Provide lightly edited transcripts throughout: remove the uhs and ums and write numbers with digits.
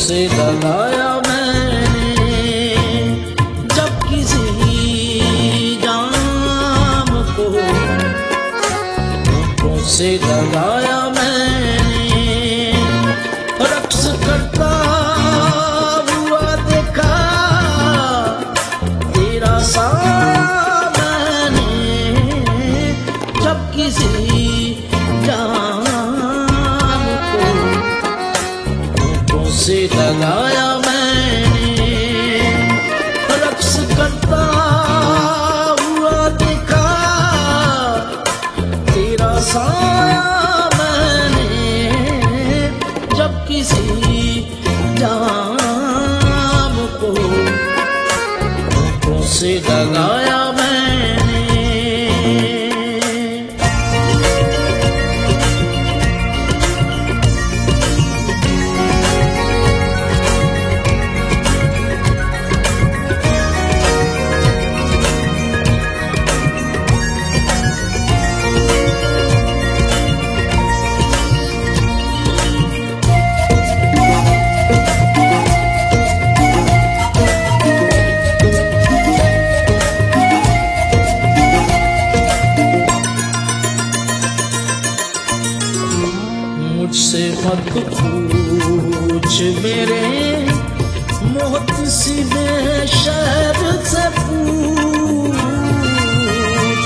से लगाया मैंने जब किसी जाम को, होठों से लगाया मैंने रक्स करता हुआ देखा तेरा साया मैंने जब किसी जाम को, होठों से लगाया मैंने रक्स करता हुआ देखा तेरा साया मैंने जब किसी जाम को, होठों से लगाया मैंने। मुझसे मत पूछ मेरे मोहत सी बेशर से पूछ,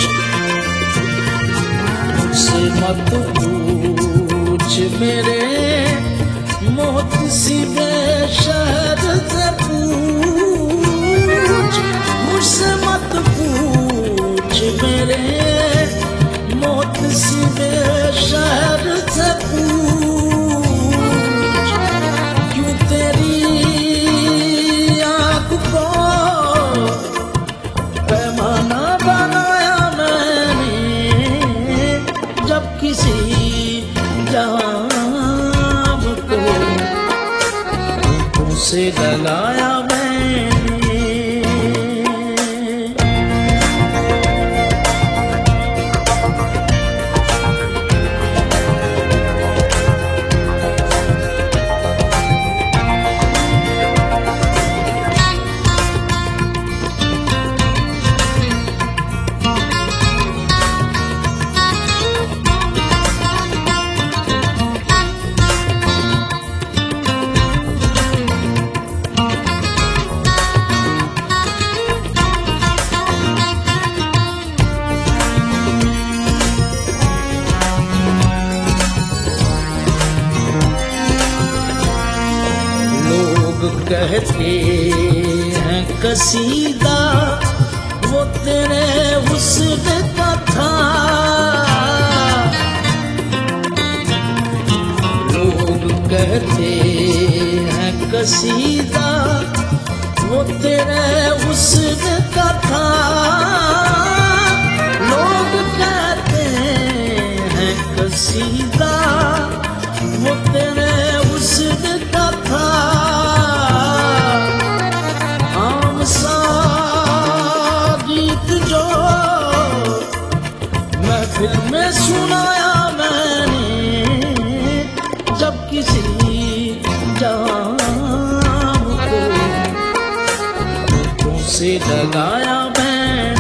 मुझसे मत पूछ मेरे मोहत सी बेशर से पूछ, मुझसे मत पूछ मेरे मोहत सी बेशर से पूछ, क्यों तेरी आँख को पैमाना बनाया मैंने जब किसी जाम को, होठों से लगाया मैंने। कहते हैं कसीदा वो तेरे हुस्न का था, लोग कहते हैं कसीदा वो तेरे हुस्न का था, लोग कहते हैं कसीदा वो तेरे हुस्न का था, महफिल में सुनाया मैंने जब किसी जाम को, होठों से लगाया मैंने।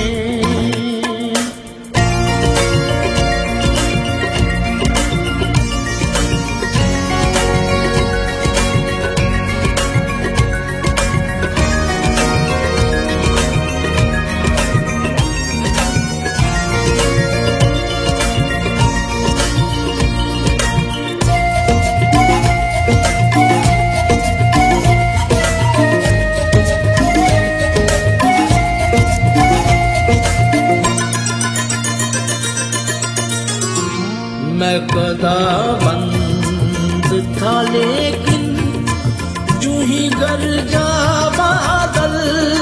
मैं कदा बंद था लेकिन जूं ही गरजा बादल,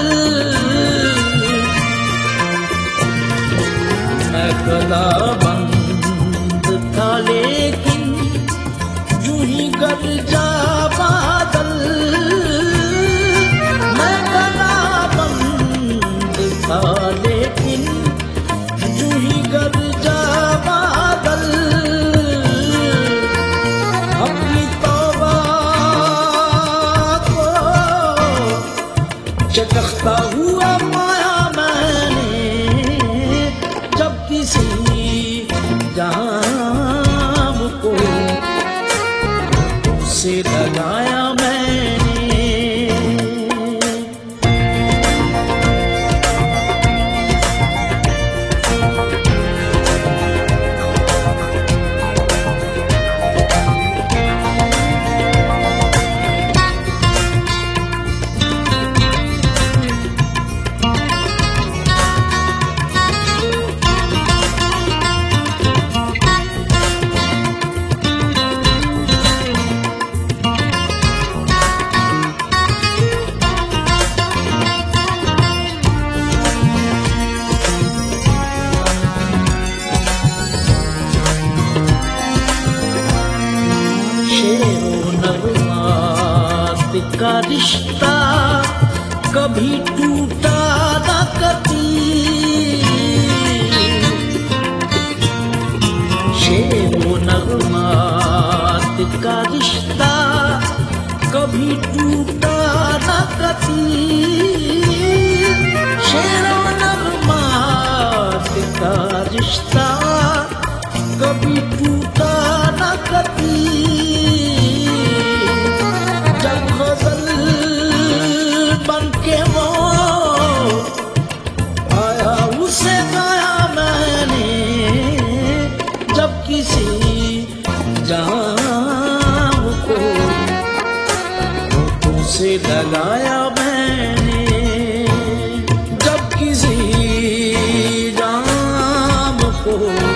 मैं कदा बंद था लेकिन जूं ही गरजा बादल, मैं कदा बंद था लेकिन जूं ही गरजा बादल, अपनी तौबा शिकख्ता हुआ पाया मैंने जब किसी जाम को से लगाया मैंने। का रिश्ता कभी टूटा न कभी, शेरो नगमात का रिश्ता कभी टूटा न कभी, शेरो नगमात का रिश्ता कभी टूटा न कभी। बनके वो आया उसे गाया मैंने जब किसी जाम को होठों से लगाया मैंने, जब किसी जाम को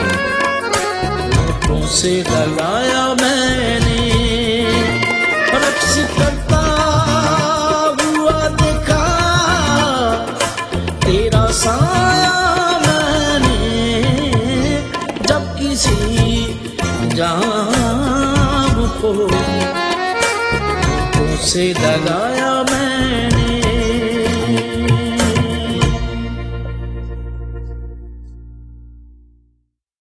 होठों से लगाया मैंने। रक्स करता तेरा साया मैंने जब किसी जाम को से लगाया मैंने।